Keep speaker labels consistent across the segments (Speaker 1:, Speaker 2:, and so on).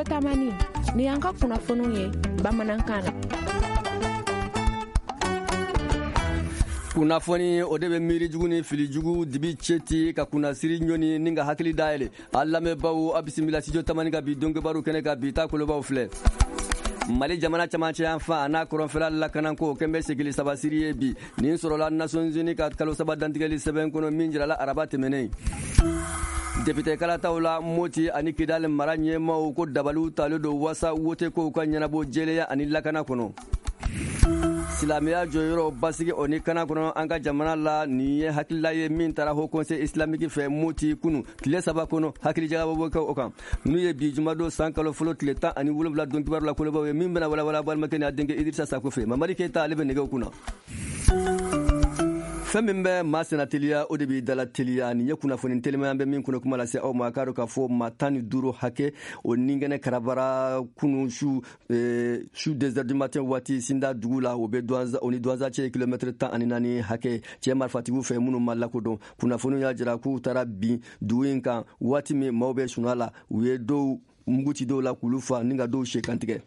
Speaker 1: Studio Tamani ni y'an ka kunnafoniw ye bamanankan na.
Speaker 2: Kunnafoni o de bɛ miiri jugu ni fili jugu dibi cɛti ka kunnasiri ɲɔni ni ka hakili dayɛlɛ a lamɛnbaw a bisimila Studio Tamani ka bi donkebaru kɛnɛ ka bi ta kolobaw filɛ. Mali jamana camancɛ yan fan a n'a kɔrɔnfɛla lakanako kɛn bɛ segili sabasiri ye bi nin sɔrɔla Nations Unies ka kalo saba dantigɛli sɛbɛn kɔnɔ min jirala araba tɛmɛnen. Député kalataw la Moti ani Kidal mara ɲɛmaw ko dabaliw talen don wasa wote kow ka ɲɛnabɔ jɛlenya ani lakana kɔnɔ. Silamɛya jɔyɔrɔ basigi o ni kana kɔnɔ an ka jamana la nin ye hakilila ye min taara Haut Conseil islamique fɛ Moti kunu tile saba kɔnɔ hakilijagabɔ bɛ kɛ o kan n'u ye bi jumadon san kalo fɔlɔ tile 17 donkibaru la kolobaw ye min bɛna walawala balimakɛ ni a denkɛ Idrissa Sako fɛ Mamadi Keita ale bɛ nɛgɛw kunna. Fɛn min bɛ maa sena teliya o de b'i dala teliya nin ye kunnafoni telimaya bɛ min kɔnɔ kuma lase aw ma k'a dɔn k'a fɔ maa 15 hakɛ o ninkɛnɛ karabara kunu su 2h du matin waati Sinda dugu la o ni Douanza cɛ kilomètre 14 hakɛ cɛ marifatigiw fɛ minnu ma lakodɔn kunnafoniw y'a jira k'u taara bin dugu in kan waati min maaw bɛ suna la u ye dɔw muguci dɔw la k'olu fa ni ka dɔw sekantigɛ.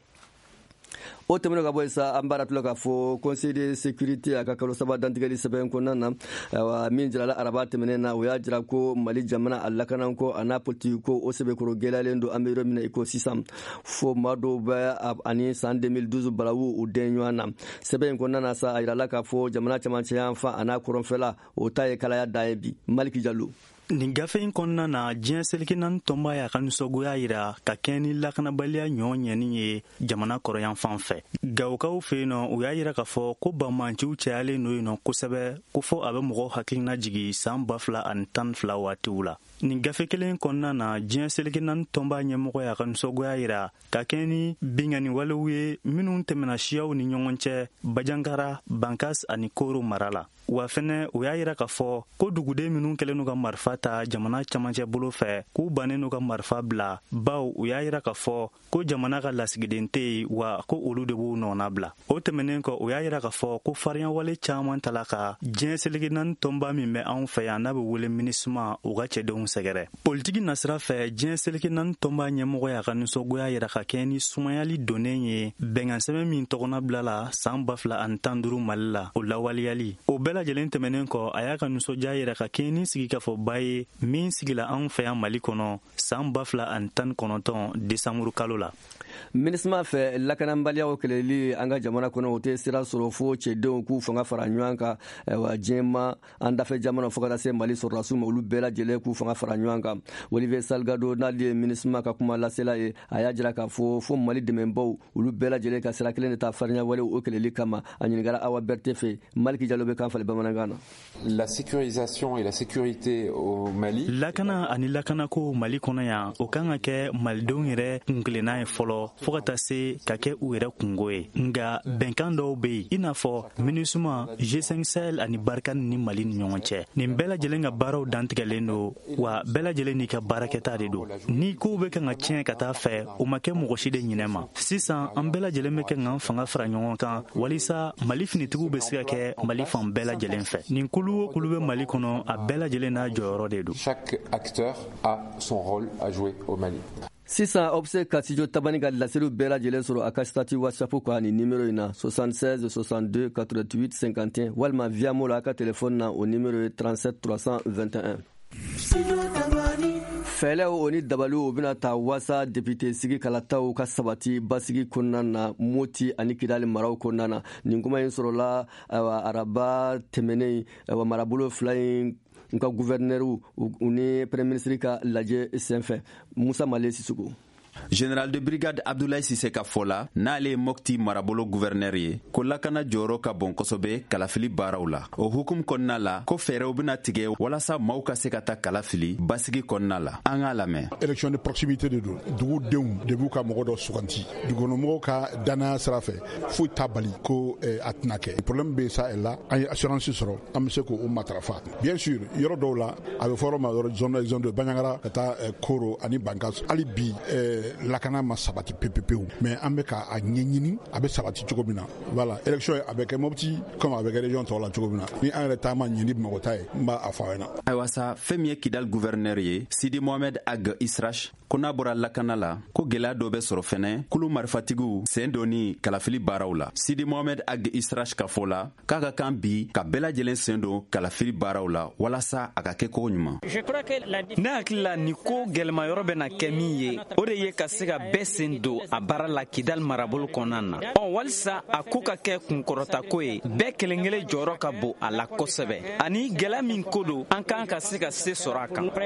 Speaker 2: O tɛmɛnen ka bɔ yen sa an b'a tila k'a fɔ Conseil de sécurité a ka kalo saba dantigɛli sɛbɛn kɔnɔna na min jirala araba tɛmɛnen na o y'a jira ko Mali jamana a lakanako a n'a politique ko o sɛbɛkɔrɔ gɛlɛyalen don an bɛ yɔrɔ min na i ko sisan fo maa dɔw bɛ ani san 2012 balawu u den ɲɔgɔn na sɛbɛn in kɔnɔna na sa a jirala k'a fɔ jamana camancɛ yan fan a n'a kɔrɔnfɛla o ta ye kalaya da ye bi Maliki Jalo.
Speaker 3: Nin gafe in kɔnɔna na diɲɛ selikinan tɔnba y'a ka nisɔngoya yira ka kɛɲɛ ni lakanabaliya ɲɔgɔn ɲɛni ye jamana kɔrɔyan fan fɛ. Gawukaw fɛ yen nɔ u y'a yira k'a fɔ ko banmanciw cayalen n'o yen nɔ kosɛbɛ ko fɔ a bɛ mɔgɔw hakilina jigi san 2012 waatiw la. Nin gafe kelen kɔnɔna na diɲɛ selikinan tɔnba ɲɛmɔgɔ y'a ka nisɔngoya yira ka kɛɲɛ ni bingani walew ye minnu tɛmɛna siyaw ni ɲɔgɔn cɛ Bajankara, Bankas ani Koro mara la. Wa fɛnɛ u y'a yira k'a fɔ ko duguden minnu kɛlen n'u ka marifa ta jamana camancɛ bolo fɛ k'u bannen n'u ka marifa bila baw u y'a yira k'a fɔ ko jamana ka lasigiden tɛ yen wa ko olu de b'u nɔna bila. O tɛmɛnen kɔ u y'a yira k'a fɔ ko farinya wale caman tala ka diɲɛ seligi naani tɔnba min bɛ anw fɛ yan n'a bɛ wele MINUSMA u ka cɛdenw sɛgɛrɛ. Politiki nasira fɛ diɲɛ seligi naani tɔnba ɲɛmɔgɔ y'a ka nisɔngoya yira ka kɛ ni sumayali donnen ye bɛnkansɛbɛn min tɔgɔna bilala san 2015 Mali la o lawaleyali. O bɛɛ lajɛlen tɛmɛnen kɔ a y'a ka nisɔndiya yira ka kɛ ni sigikafɔba ye min sigila anw fɛ yan Mali kɔnɔ san 2019 Desanburu kalo la.
Speaker 2: MINUSMA fɛ lakanabaliyaw kɛlɛli an ka jamana kɔnɔ o tɛ sira sɔrɔ fo cɛdenw k'u fanga fara ɲɔgɔn kan wa diɲɛma an dafɛ jamana fo ka taa se Mali sɔrɔdasiw ma olu bɛɛ lajɛlen k'u fanga fara ɲɔgɔn kan. Olivier Salgado n'ale ye MINUSMA ka kuma lasela ye a y'a jira k'a fɔ fo Mali dɛmɛbaw olu bɛɛ lajɛlen ka sira kelen de ta farinya walew o kɛlɛli kama a ɲininkara Awa Berté fɛ Maliki Jalo bɛ kan fali bamanankan na.
Speaker 4: La sécurisation et la sécurité au Mali.
Speaker 3: Lakana ani lakanako Mali kɔnɔ yan o kan ka kɛ malidenw yɛrɛ kunkilenna ye fɔlɔ fo ka taa se ka kɛ u yɛrɛ kungo ye nga bɛnkan dɔw bɛ yen i n'a fɔ MINUSMA, G5 Sahel ani Barkhane ni Mali ni ɲɔgɔn cɛ nin bɛɛ lajɛlen ka baaraw dantigɛlen don wa bɛɛ lajɛlen n'i ka baarakɛta de don ni kow bɛ kan ka tiɲɛ ka taa fɛ o ma kɛ mɔgɔ si de ɲinɛ ma sisan an bɛɛ lajɛlen bɛ kɛ k'an fanga fara ɲɔgɔn kan walisa Mali finitigiw bɛ se ka kɛ Mali fan bɛɛ lajɛlen fɛ nin kulu o kulu bɛ Mali kɔnɔ a bɛɛ lajɛlen n'a jɔyɔrɔ de don.
Speaker 4: Chaque acteur a son rôle à jouer au Mali.
Speaker 2: Sisan aw bɛ se ka Studio Tamani ka laseliw bɛɛ lajɛlen sɔrɔ a ka statut WhatsApp kan ni numéro in na 76 62 88 51 walima via mo la a ka téléphone na o numéro ye 37 321. Fɛlɛw o ni dabaliw o bɛna ta wasa député sigi kalataw ka sabati basigi kɔnɔna na Moti ani Kidali maraw kɔnɔna na nin kuma in sɔrɔla araba tɛmɛnen marabolo fila in nka gouverneur u ni premier ministre ka lajɛ senfɛ Musa Male Sissoco.
Speaker 5: Général de brigade Abdoulaye Cissé ka fɔ la n'ale ye Mopti marabolo gouverneur ye ko lakana jɔyɔrɔ ka bon kosɛbɛ kalafili baaraw la o hukum kɔnɔna la ko fɛɛrɛw bena tigɛ walasa maaw ka se ka taa kalafili basigi kɔnɔna la an k'a lamɛn.
Speaker 6: Élection de proximité de don dugudenw de b'u ka mɔgɔ dɔ suganti dugukɔnɔmɔgɔw ka danaya sira fɛ foyi t'a bali ko a tɛna kɛ problème bɛ sa la an ye assurance sɔrɔ an bɛ se k'o matarafa bien sûr yɔrɔ dɔw la a bɛ fɔ yɔrɔ ma zone de Baɲangara ka taa Koro ani Bankas hali bi lakana ma sabati pepepewu mais an bɛ ka a ɲɛɲini a bɛ sabati cogo min na voilà élection a bɛ kɛ Mopti comme a bɛ kɛ région tɔw la cogo min na ni an yɛrɛ taama ɲini Bamakɔ ta ye n b'a a fɔ aw ɲɛna.
Speaker 5: Ayiwa sa fɛn min ye Kidal gouverneur ye Sidi Mohamed Ag Israch ko n'a bɔra lakana la ko gɛlɛya dɔ bɛ sɔrɔ fɛnɛ kulu marifatigiw sen doni kalafili baaraw la. Sidi Mohamed Ag Israch ka fɔ la k'a ka kan bi ka bɛɛ lajɛlen sen don kalafili baaraw la walasa a ka kɛ kogo ɲuman.
Speaker 7: Ne hakili la ni ko gɛlɛma yɔrɔ bɛ na kɛ min ye o de ye ka se ka bɛɛ sen don a baara la Kidal marabolo kɔnɔna na. Walisa a ko ka kɛ kunkɔrɔta ko ye bɛɛ kelen kelen jɔyɔrɔ ka bon a la kosɛbɛ ani gɛlɛya min ko don an kan ka se ka se sɔrɔ a kan.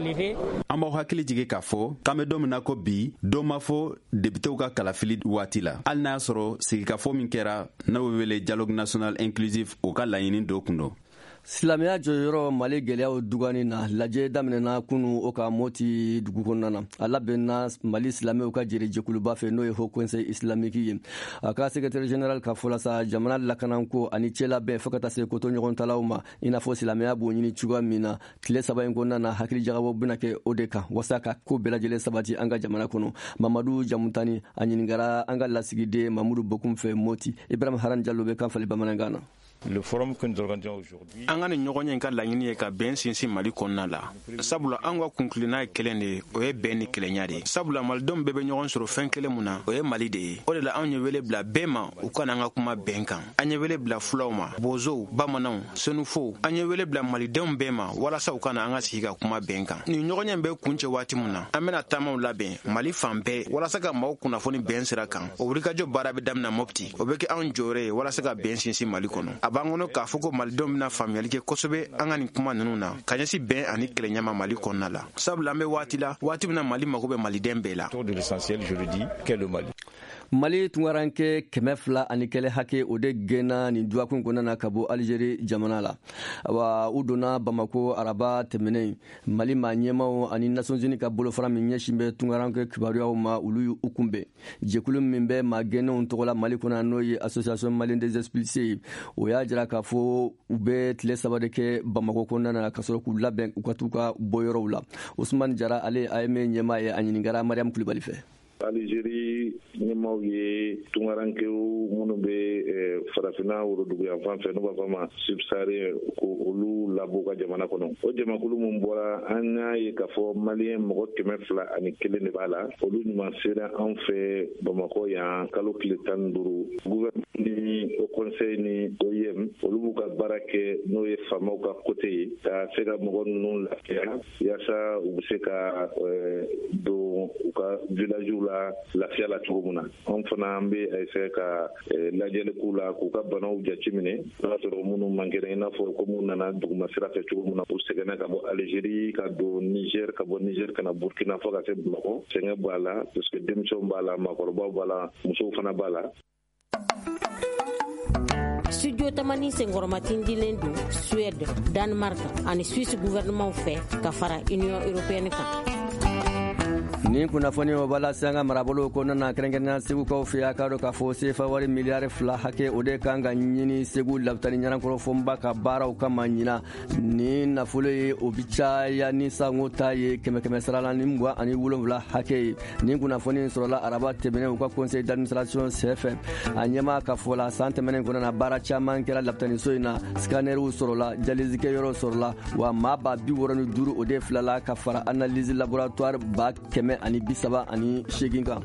Speaker 5: An b'aw hakili jigi k'a fɔ k'an bɛ don min na ko bi dɔ ma fɔ depitew ka kalafili waati la hali n'a y'a sɔrɔ sigikafɔ min kɛra n'o bɛ wele dialogue national inclusif o ka laɲini dɔ kun don.
Speaker 2: Silamɛya jɔyɔrɔ Mali gɛlɛyaw dugani na lajɛ daminɛna kunu o ka Moti dugu kɔnɔna na a labɛnna Mali silamɛw ka jɛkuluba fɛ n'o ye Haut Conseil islamique ye a ka secrétaire général ka fɔ la sa jamana lakanako ani cɛla bɛɛ fo ka taa se koto ɲɔgɔn talaw ma i n'a fɔ silamɛya b'o ɲini cogoya min na tile 3 in kɔnɔna na hakili jagabɔ bɛna kɛ o de kan wasa ka ko bɛɛ lajɛlen sabati an ka jamana kɔnɔ. Mamadu Jamutani a ɲiningara an ka lasigiden Mamudu Bokum fɛ Moti. Ibrahim Haran Diallo bɛ kan fali bamanankan na.
Speaker 8: Le forum que nous organisons aujourd'hui.
Speaker 9: An ka ni ɲɔgɔn ye ka laɲini ye ka bɛn sinsin Mali kɔnɔna la. Sabula an ka kunkilenna ye kelen de o ye bɛn ni kelenya de. Sabula malidenw bɛɛ bɛ ɲɔgɔn sɔrɔ fɛn kelen mun na o ye Mali de ye. O de la an ye wele bila bɛɛ ma u kana an ka kuma bɛn kan. An ye wele bila fulaw ma, bozow, bamananw, senufow. An ye wele bila malidenw bɛɛ ma walasa u kana an ka sigi ka kuma bɛn kan. Ni ɲɔgɔn ye bɛ kuncɛ waati mun na an bɛna taamaw labɛn Mali fan bɛɛ walasa ka maaw kunnafoni bɛn sira kan. O wulikajɔ baara bɛ daminɛ Mopti. O bɛ kɛ anw jɔyɔrɔ ye walasa ka bɛn sinsin Mali kɔnɔ. A b'an kɔnɔ k'a fɔ ko malidenw bɛna faamuyali kɛ kosɛbɛ an ka nin kuma ninnu na ka ɲɛsin bɛn ani kɛlɛɲama Mali kɔnɔna la. Sabula an bɛ waati la waati min na Mali mago bɛ maliden bɛɛ la.
Speaker 8: Autour de l'essentiel, je le dis, qu'est le Mali.
Speaker 2: Mali tungaranke 200 ani kɛlɛ hake o de gɛnna nin duwakun kɔnɔna na ka bɔ Algérie jamana la. Wa u donna Bamako araba tɛmɛnen Mali maa ɲɛmaw ani Nations Unies ka bolofara min ɲɛsin bɛ tungaranke kibaruyaw ma olu y'u kunbɛn. Jɛkulu min bɛ maa gɛnnenw tɔgɔ la Mali kɔnɔ n'o ye Association Malienne des Expulsés o y'a jira k'a fɔ u bɛ tile 3 de kɛ Bamako kɔnɔna na ka sɔrɔ k'u labɛn u ka t'u ka bɔyɔrɔw la. Ousmane Jara ale a ye min ɲɛmaa ye a ɲiningara Mariam Kulibali fɛ.
Speaker 10: Algérie ɲɛmaw ye tungarankew minnu bɛ farafina worodugu yan fan fɛ n'u b'a fɔ ma subsaharien ko olu labɔ ka jamana kɔnɔ. O jamakulu min bɔra an y'a ye k'a fɔ maliyɛn mɔgɔ 201 de b'a la. Olu ɲuman sera an fɛ Bamakɔ yan kalo tile 15. Gouvernement ni Haut Conseil ni OIM olu b'u ka baara kɛ n'o ye faamaw ka côté ye ka se ka mɔgɔ ninnu lafiya yaasa u bɛ se ka don u ka village la lafiya la cogo min na. An fana an bɛ essayer ka lajɛli k'u la k'u ka banaw jateminɛ n'a sɔrɔ minnu mankɛra i n'a fɔ ko minnu nana duguma sira fɛ cogo min na u sɛgɛnna ka bɔ Algérie ka don Niger ka bɔ Niger ka na Burkina fo ka se Bamakɔ sɛgɛn b'a la parce que denmisɛnw b'a la maakɔrɔbaw b'a la musow fana b'a la.
Speaker 11: Studio Tamani Sengormatin dilen do Suède, Danemark ani Suisse gouvernement fɛ ka fara Union européenne kan.
Speaker 2: Nin kunnafoni o bala sanga marabolo ko nana kɛrɛnkɛrɛnnenya segukaw fɛ a ka dɔ k'a fɔ sefa wari miliyari 2 hakɛ o de kan ka ɲini segu labitani ɲanankɔrɔ fɔnba ka baaraw kama ɲina ni nafolo ye o bi caya ni sango ta ye 100 sarala ni 27 hakɛ ye. Nin kunnafoni sɔrɔla araba tɛmɛnen u ka conseil d'administration CFM a ɲɛma ka fɔ la san tɛmɛnen kɔnɔna baara caman kɛra labitaniso in na scannerw sɔrɔla jalizikɛyɔrɔ sɔrɔla wa maa ba 65 o de filala ka fara analyse laboratoire ba 100 ani 38 kan.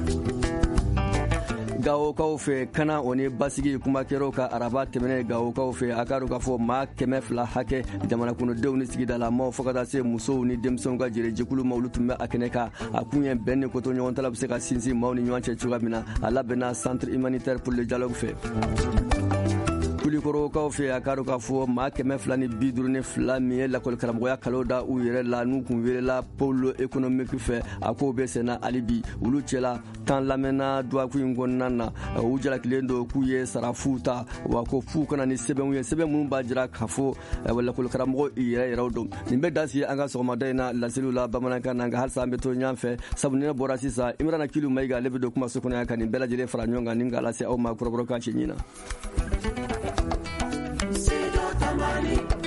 Speaker 2: Gawokaw fɛ kana o ni basigi kumakɛraw ka araba tɛmɛnen gawokaw fɛ a ka dɔn k'a fɔ maa 200 hakɛ jamanakundenw ni sigidalamaw fo ka taa se musow ni denmisɛnw ka jɛkulu ma olu tun bɛ a kɛnɛ kan a kun ye bɛn ni koto ɲɔgɔn tala bɛ se ka sinsin maaw ni ɲɔgɔn cɛ cogoya min na a labɛnna centre humanitaire pour le dialogue fɛ. Kulikorokaw fɛ a ka dɔn k'a fɔ maa 252 min ye lakɔli karamɔgɔya kalo da u yɛrɛ la n'u kun welela pôle économique fɛ a k'o bɛ senna hali bi olu cɛla tan lamɛnna duwaku in kɔnɔna na u jalakilen don k'u ye sarafu ta wa ko f'u kana ni sɛbɛnw ye sɛbɛn minnu b'a jira k'a fɔ lakɔli karamɔgɔ yɛrɛw don. Nin bɛ dasigi an ka sɔgɔmada in na laseliw la bamanankan na nka halisa an bɛ to ɲɔgɔn fɛ sabu ni ne bɔra sisan Imrana Kiliu Mayiga ale bɛ don kumaso kɔnɔ yan ka nin bɛɛ lajɛlen fara ɲɔgɔn kan ni k'a lase aw ma kɔrɔbɔrɔ k'a ci ɲina.